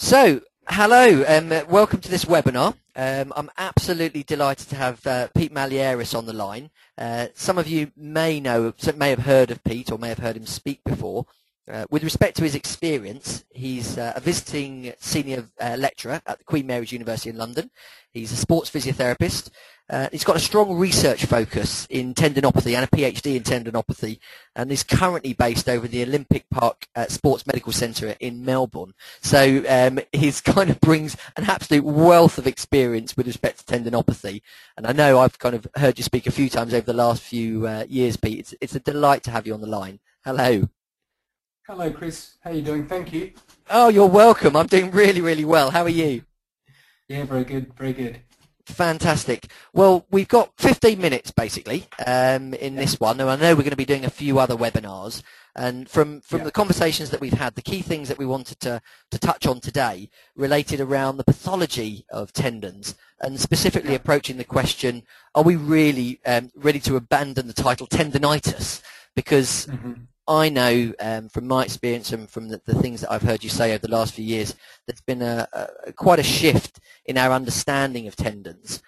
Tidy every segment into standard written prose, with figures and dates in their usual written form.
So, hello and welcome to this webinar. I'm absolutely delighted to have Pete Malieris on the line. Some of you may have heard of Pete or may have heard him speak before. With respect to his experience, he's a visiting senior lecturer at the Queen Mary's University in London. He's a sports physiotherapist. He's got a strong research focus in tendinopathy and a PhD in tendinopathy, and is currently based over the Olympic Park Sports Medical Centre in Melbourne. So he's kind of brings an absolute wealth of experience with respect to tendinopathy. And I know I've kind of heard you speak a few times over the last few years, Pete. It's a delight to have you on the line. Hello. Hello, Chris. How are you doing? Thank you. Oh, you're welcome. I'm doing really, really well. How are you? Yeah, very good, very good. Fantastic. Well, we've got 15 minutes basically in this one, and I know we're going to be doing a few other webinars. And from the conversations that we've had, the key things that we wanted to touch on today related around the pathology of tendons, and specifically approaching the question: are we really ready to abandon the title tendinitis? Because I know from my experience and from the things that I've heard you say over the last few years, there's been quite a shift in our understanding of tendons,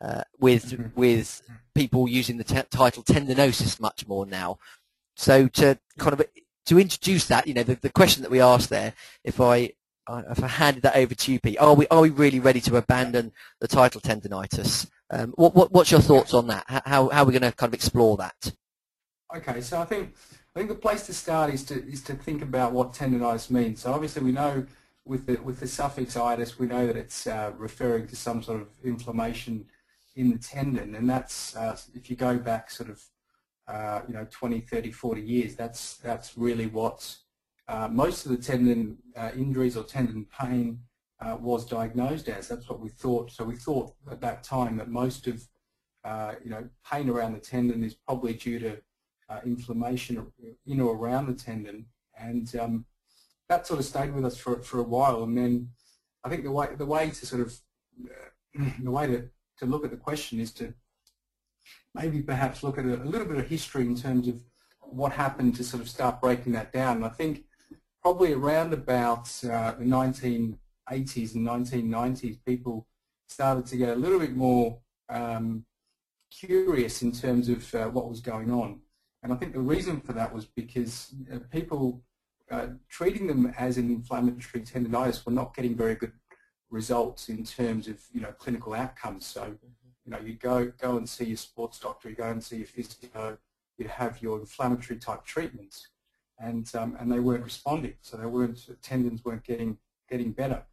with people using the title tendinosis much more now. So to introduce that, the question that we asked there, if I handed that over to you, Pete, are we really ready to abandon the title tendinitis? What's your thoughts on that? How are we going to kind of explore that? Okay, so I think the place to start is to think about what tendinitis means. So obviously we know with the suffix itis, we know that it's referring to some sort of inflammation in the tendon, and that's if you go back sort of 20, 30, 40 years, that's really what most of the tendon injuries or tendon pain was diagnosed as. That's what we thought. So we thought at that time that most of pain around the tendon is probably due to inflammation in or around the tendon, and that sort of stayed with us for a while. And then I think the way to sort of the way to look at the question is to maybe perhaps look at a little bit of history in terms of what happened to sort of start breaking that down. And I think probably around about the 1980s and 1990s, people started to get a little bit more curious in terms of what was going on. And I think the reason for that was because people treating them as an inflammatory tendinitis were not getting very good results in terms of clinical outcomes. So you go and see your sports doctor, you go and see your physio, you have your inflammatory type treatments, and they weren't responding. So tendons weren't getting better.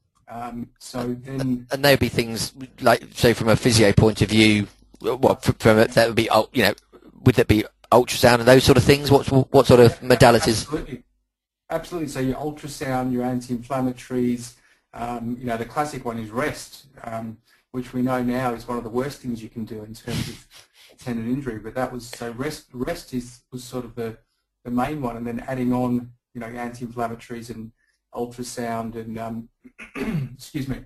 So then, and there'd be things like, so from a physio point of view, that would be would there be ultrasound and those sort of things? What sort of modalities? Absolutely. So your ultrasound, your anti-inflammatories, the classic one is rest, which we know now is one of the worst things you can do in terms of tendon injury. But that was rest was sort of the main one, and then adding on anti-inflammatories and ultrasound and excuse me,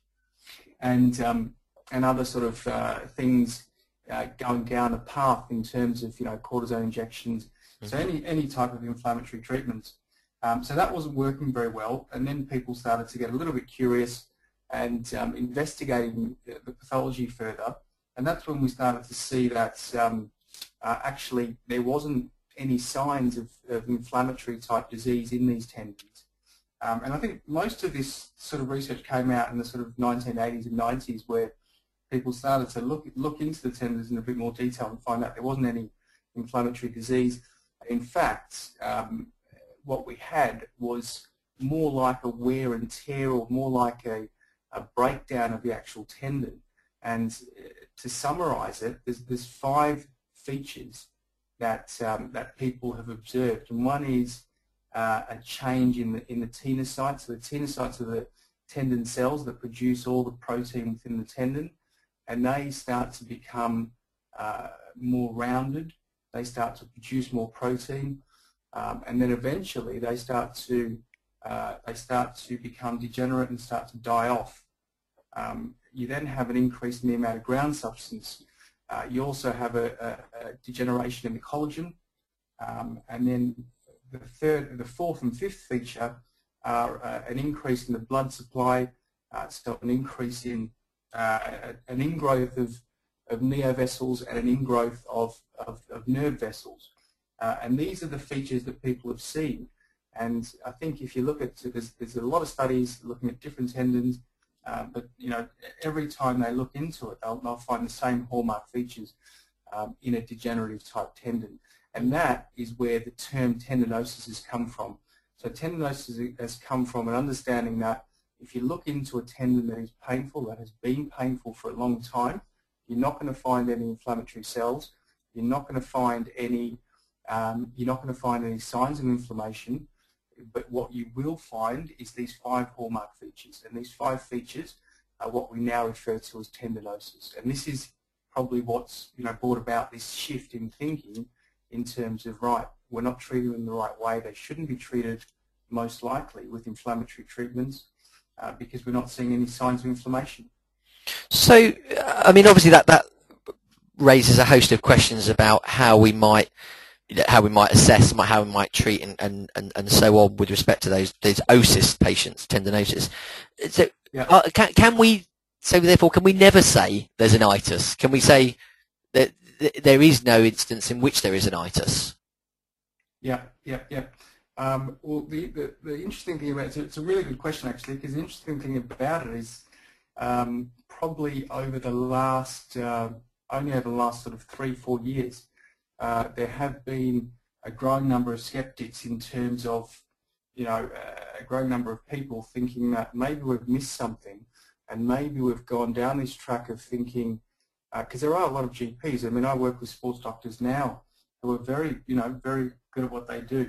and other sort of things. Going down a path in terms of cortisone injections, so any type of inflammatory treatments. So that wasn't working very well, and then people started to get a little bit curious and investigating the pathology further, and that's when we started to see that actually there wasn't any signs of inflammatory type disease in these tendons. And I think most of this sort of research came out in the sort of 1980s and 90s, where people started to look into the tendons in a bit more detail and find out there wasn't any inflammatory disease. In fact, what we had was more like a wear and tear, or more like a breakdown of the actual tendon. And to summarize it, there's 5 features that people have observed, and one is a change in the tenocytes. So the tenocytes are the tendon cells that produce all the protein within the tendon, and they start to become more rounded. They start to produce more protein, and then eventually they start to become degenerate and start to die off. You then have an increase in the amount of ground substance. You also have a degeneration in the collagen, and then the 4th and 5th feature are an increase in the blood supply, so an increase in an ingrowth of neovessels and an ingrowth of nerve vessels. And these are the features that people have seen. And I think if you look at, there's a lot of studies looking at different tendons, but every time they look into it, they'll find the same hallmark features in a degenerative type tendon. And that is where the term tendinosis has come from. So tendinosis has come from an understanding that if you look into a tendon that is painful, that has been painful for a long time, you're not going to find any inflammatory cells. You're not going to find any. Signs of inflammation. But what you will find is these 5 hallmark features, and these 5 features are what we now refer to as tendinosis. And this is probably what's brought about this shift in thinking in terms of, right, we're not treating them the right way. They shouldn't be treated most likely with inflammatory treatments because we're not seeing any signs of inflammation. So, I mean, obviously that raises a host of questions about how we might assess, how we might treat, and so on with respect to those OSIS patients, tendinosis. So, yeah. Can we never say there's an itis? Can we say that there is no instance in which there is an itis? Yeah. Well, the interesting thing about it's a really good question actually, because the interesting thing about it is probably over the last only over the last sort of 3-4 years. There have been a growing number of skeptics in terms of, a growing number of people thinking that maybe we've missed something, and maybe we've gone down this track of thinking, because there are a lot of GPs. I mean, I work with sports doctors now who are very good at what they do,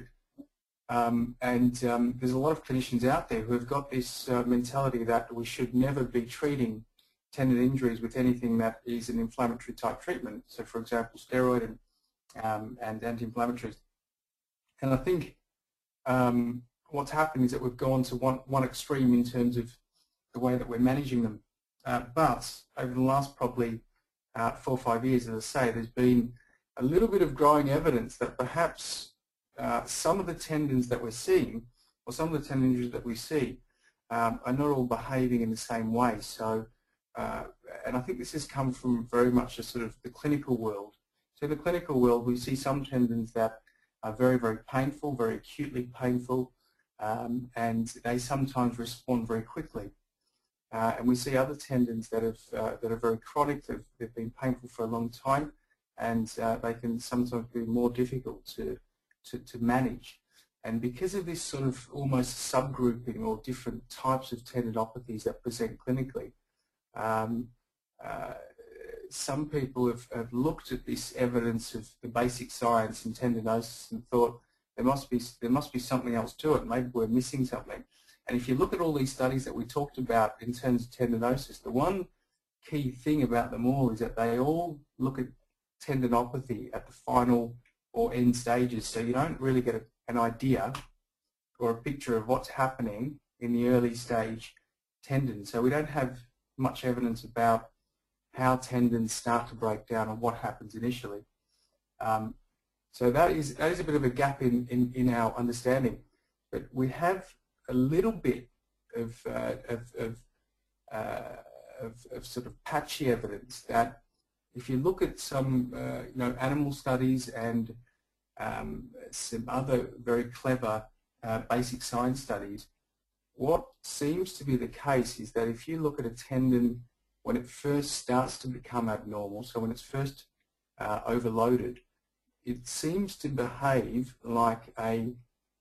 and there's a lot of clinicians out there who have got this mentality that we should never be treating tendon injuries with anything that is an inflammatory type treatment. So, for example, steroid and anti-inflammatories. And I think what's happened is that we've gone to one extreme in terms of the way that we're managing them. But over the last probably 4 or 5 years, as I say, there's been a little bit of growing evidence that perhaps some of the tendons that we're seeing, or some of the tendon injuries that we see, are not all behaving in the same way. So, and I think this has come from very much a sort of the clinical world. So in the clinical world, we see some tendons that are very, very painful, very acutely painful, and they sometimes respond very quickly. And we see other tendons that are very chronic, they've been painful for a long time, and they can sometimes be more difficult to manage. And because of this sort of almost subgrouping or different types of tendinopathies that present clinically, some people have looked at this evidence of the basic science in tendinosis and thought there must be something else to it. Maybe we're missing something. And if you look at all these studies that we talked about in terms of tendinosis, the one key thing about them all is that they all look at tendinopathy at the final or end stages. So you don't really get an idea or a picture of what's happening in the early stage tendon. So we don't have much evidence about how tendons start to break down and what happens initially. So that is a bit of a gap in our understanding. But we have a little bit of sort of patchy evidence that if you look at some animal studies and some other very clever basic science studies, what seems to be the case is that if you look at a tendon when it first starts to become abnormal, so when it's first overloaded, it seems to behave like a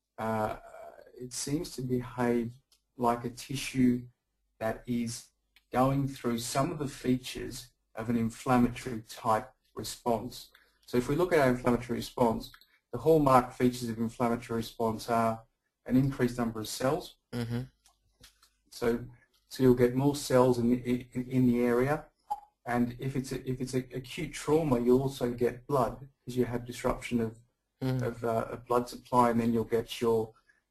tissue that is going through some of the features of an inflammatory type response. So if we look at our inflammatory response, the hallmark features of inflammatory response are an increased number of cells. Mm-hmm. So you'll get more cells in the area, and if it's acute trauma, you'll also get blood because you have disruption of blood supply, and then you'll get your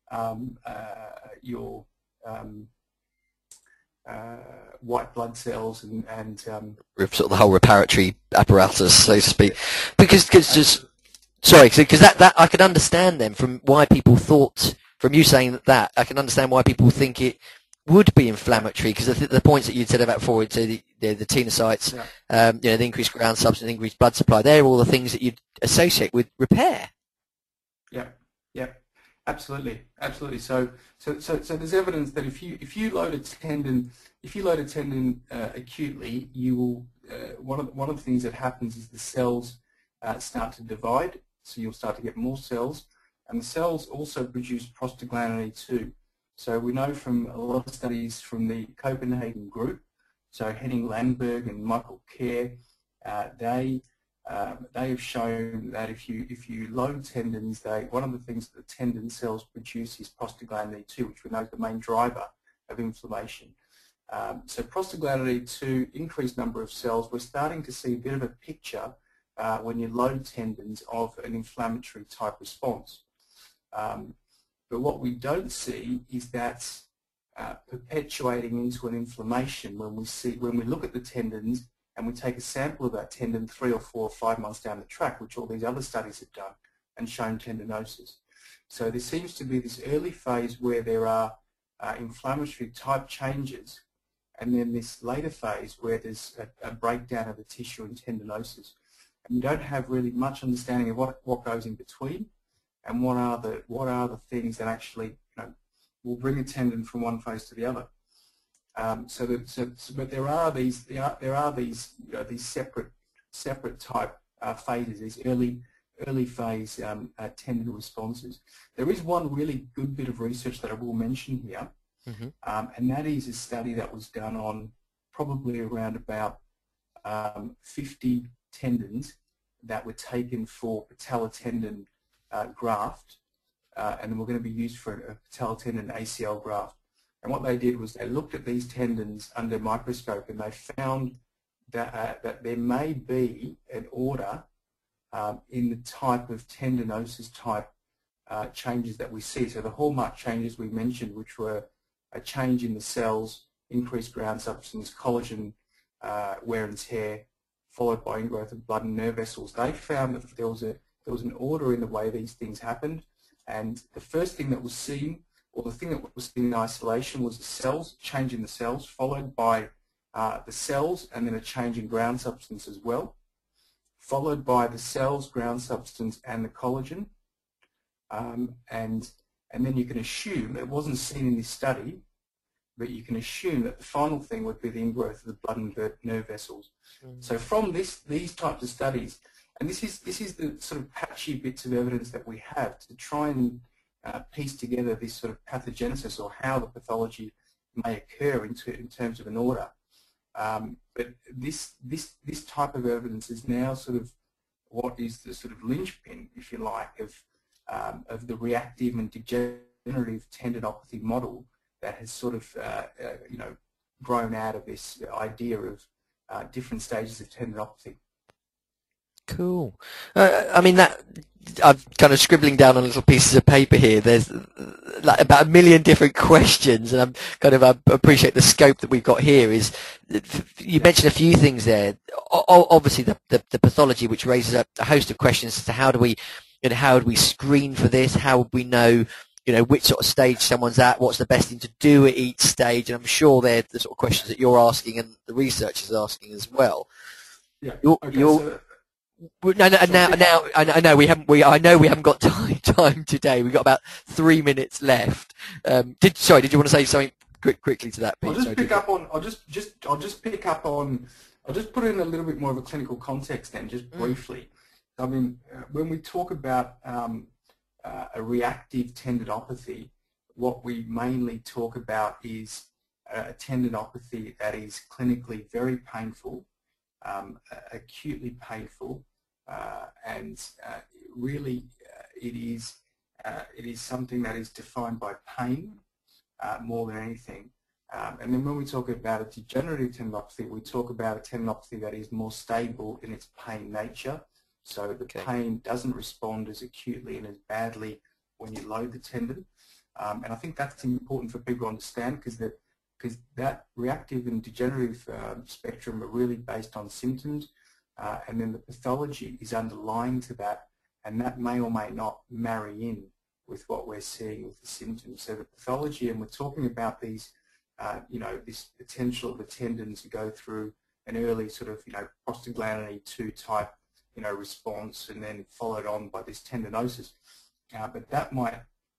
white blood cells and sort of the whole reparatory apparatus, so to speak. Because that I could understand then from why people thought from you saying that, I can understand why people think it would be inflammatory, because the points that you said about before, so the tenocytes, the increased ground substance, increased blood supply, they're all the things that you'd associate with repair. Yeah, yeah, absolutely, absolutely. So there's evidence that if you load a tendon, acutely, you will one of the things that happens is the cells start to divide, so you'll start to get more cells, and the cells also produce prostaglandin E2. So we know from a lot of studies from the Copenhagen group, so Henning Landberg and Michael Kerr, they have shown that if you load tendons, one of the things that the tendon cells produce is prostaglandin E2, which we know is the main driver of inflammation. So prostaglandin E2, increased number of cells, we're starting to see a bit of a picture when you load tendons of an inflammatory type response. But what we don't see is that perpetuating into an inflammation when we look at the tendons and we take a sample of that tendon 3 or 4 or 5 months down the track, which all these other studies have done and shown tendinosis. So there seems to be this early phase where there are inflammatory type changes, and then this later phase where there's a breakdown of the tissue and tendinosis. And we don't have really much understanding of what goes in between, and what are the things that actually will bring a tendon from one phase to the other. But there are these these separate type phases, these early phase tendon responses. There is one really good bit of research that I will mention here, and that is a study that was done on probably around about 50 tendons that were taken for patellar tendon graft, and were going to be used for a patellar tendon ACL graft. And what they did was they looked at these tendons under a microscope, and they found that there may be an order in the type of tendinosis type changes that we see. So the hallmark changes we mentioned, which were a change in the cells, increased ground substance, collagen wear and tear, followed by ingrowth of blood and nerve vessels. They found that there was an order in the way these things happened, and the first thing that was seen, or the thing that was seen in isolation, was the cells, change in the cells, followed by the cells and then a change in ground substance as well, followed by the cells, ground substance and the collagen, and then you can assume, it wasn't seen in this study, but you can assume that the final thing would be the ingrowth of the blood and nerve vessels. So from these types of studies, and this is the sort of patchy bits of evidence that we have to try and piece together this sort of pathogenesis, or how the pathology may occur in terms of an order. But this type of evidence is now sort of what is the sort of linchpin, if you like, of the reactive and degenerative tendinopathy model that has sort of grown out of this idea of different stages of tendinopathy. Cool. I mean, that I'm kind of scribbling down on little pieces of paper here. There's like about 1 million different questions, and I appreciate the scope that we've got here. Is you mentioned a few things there. Obviously, the pathology, which raises a host of questions as to how do we screen for this? How would we know which sort of stage someone's at? What's the best thing to do at each stage? And I'm sure they're the sort of questions that you're asking and the research is asking as well. Yeah. No, now I know we haven't got time today. We've got about 3 minutes left. Did you want to say something quickly to that, Pete? I'll just put in a little bit more of a clinical context then, just briefly. I mean, when we talk about a reactive tendinopathy, what we mainly talk about is a tendinopathy that is clinically very painful, acutely painful, and really it is something that is defined by pain more than anything. And then when we talk about a degenerative tendinopathy, we talk about a tendinopathy that is more stable in its pain nature. So the pain doesn't respond as acutely and as badly when you load the tendon. And I think that's important for people to understand, because that reactive and degenerative spectrum are really based on symptoms, and then the pathology is underlying to that, and that may or may not marry in with what we're seeing with the symptoms. So the pathology, and we're talking about these, this potential of the tendon to go through an early sort of, prostaglandin E2 type, response, and then followed on by this tendinosis. But that might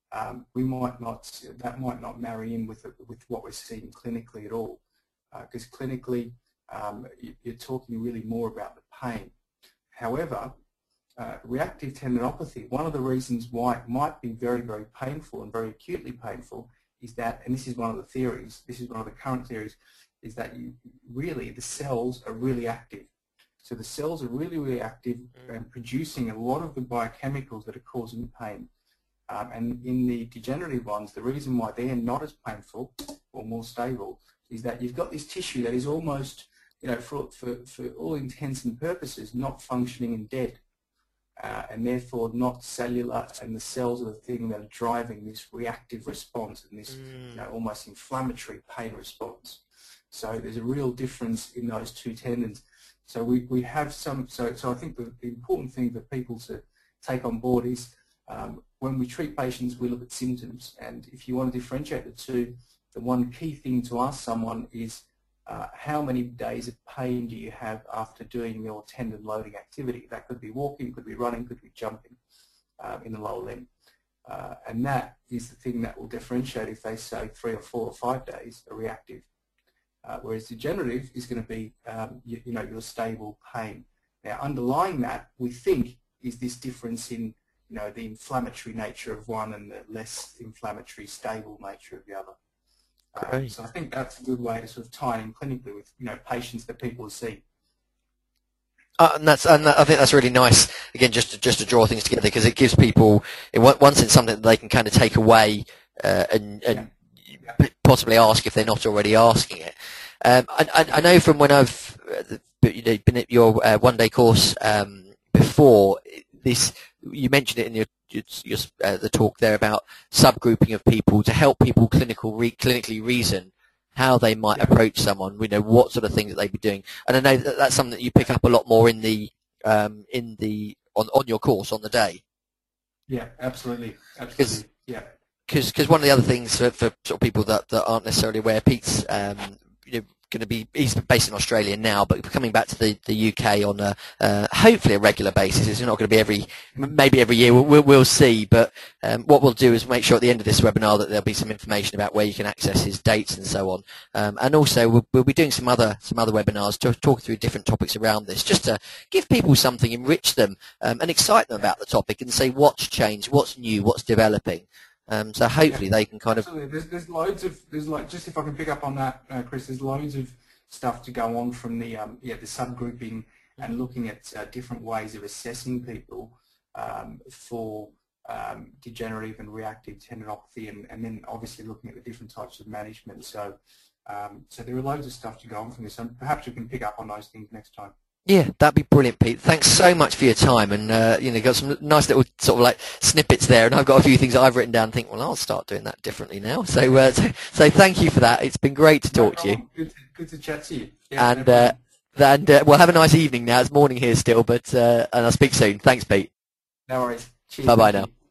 not marry in with what we're seeing clinically at all, because clinically you're talking really more about the pain. However, reactive tendinopathy, one of the reasons why it might be very, very painful and very acutely painful is that, and this is one of the theories, this is one of the current theories, is that the cells are really active. So the cells are really, really active and producing a lot of the biochemicals that are causing pain. And in the degenerative ones, the reason why they're not as painful or more stable is that you've got this tissue that is almost, for all intents and purposes, not functioning and dead. And therefore not cellular, and the cells are the thing that are driving this reactive response and this almost inflammatory pain response. So there's a real difference in those two tendons. So we have some, so I think the important thing for people to take on board is when we treat patients, we look at symptoms, and if you want to differentiate the two, the one key thing to ask someone is how many days of pain do you have after doing your tendon loading activity? That could be walking, could be running, could be jumping in the lower limb. And that is the thing that will differentiate if they say 3 or 4 or 5 days are reactive. Whereas degenerative is going to be, your stable pain. Now, underlying that, we think, is this difference in, the inflammatory nature of one and the less inflammatory, stable nature of the other. So I think that's a good way to sort of tie in clinically with, patients that people see. And I think that's really nice. Again, just to draw things together, because it gives people, in one sense, something that they can kind of take away and possibly ask if they're not already asking it. I know from when I've been at your one-day course before, you mentioned it in your the talk there about subgrouping of people to help people clinically reason how they might approach someone. We know what sort of things that they'd be doing, and I know that that's something that you pick up a lot more on your course on the day. Yeah, absolutely. Yeah. Because one of the other things for sort of people that aren't necessarily aware, Pete's going to be, he's based in Australia now, but coming back to the UK on a hopefully a regular basis. It's not going to be maybe every year. We'll see. But what we'll do is make sure at the end of this webinar that there'll be some information about where you can access his dates and so on. And also we'll be doing some other webinars to talk through different topics around this, just to give people something, enrich them, and excite them about the topic, and say what's changed, what's new, what's developing. So hopefully they can kind of. There's loads of just if I can pick up on that, Chris. There's loads of stuff to go on from the subgrouping and looking at different ways of assessing people for degenerative and reactive tendinopathy, and then obviously looking at the different types of management. So there are loads of stuff to go on from this, and perhaps we can pick up on those things next time. Yeah, that'd be brilliant, Pete. Thanks so much for your time, and got some nice little sort of like snippets there, and I've got a few things that I've written down and think, well, I'll start doing that differently now. So thank you for that. It's been great to talk to you. Good to chat to you. Yeah, and we'll have a nice evening now. It's morning here still, but and I'll speak soon. Thanks, Pete. No worries. Cheers. Bye-bye now.